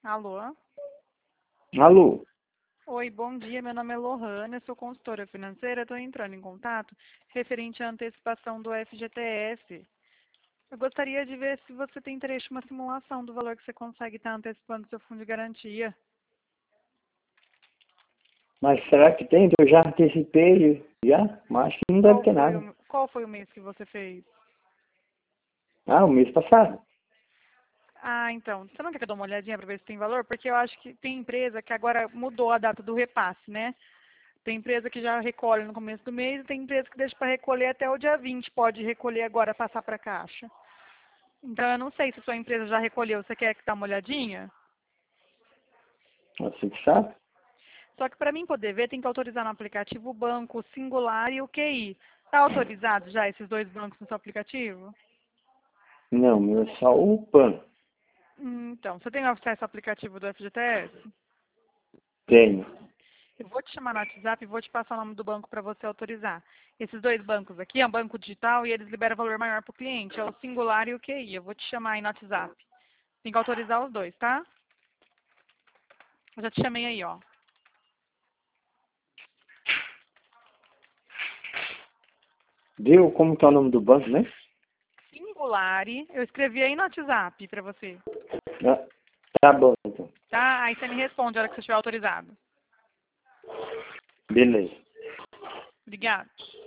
Alô? Alô? Oi, bom dia. Meu nome é Lohana, eu sou consultora financeira. Estou entrando em contato referente à antecipação do FGTS. Eu gostaria de ver se você tem interesse em uma simulação do valor que você consegue estar antecipando do seu fundo de garantia. Mas será que tem? Eu já antecipei, já? Mas acho que não deve ter nada. Qual foi o mês que você fez? Ah, o mês passado. Ah, então, você não quer que eu dê uma olhadinha para ver se tem valor? Porque eu acho que tem empresa que agora mudou a data do repasse, né? Tem empresa que já recolhe no começo do mês e tem empresa que deixa para recolher até o dia 20. Pode recolher agora, passar para a caixa. Então, eu não sei se sua empresa já recolheu. Você quer que dá uma olhadinha? Você que sabe? Só que para mim poder ver, tem que autorizar no aplicativo o banco, o Singular e o QI. Está autorizado já esses dois bancos no seu aplicativo? Não, meu é só o PAN. Então, você tem acesso ao aplicativo do FGTS? Tenho. Eu vou te chamar no WhatsApp e vou te passar o nome do banco para você autorizar. Esses dois bancos aqui é um banco digital e eles liberam valor maior para o cliente. É o Singular e o QI. Eu vou te chamar aí no WhatsApp. Tem que autorizar os dois, tá? Eu já te chamei aí, ó. Viu como que é o nome do banco, né? Singulari. Eu escrevi aí no WhatsApp para você. Ah, tá bom, então. Tá? Aí você me responde a hora que você estiver autorizado. Beleza. Obrigada.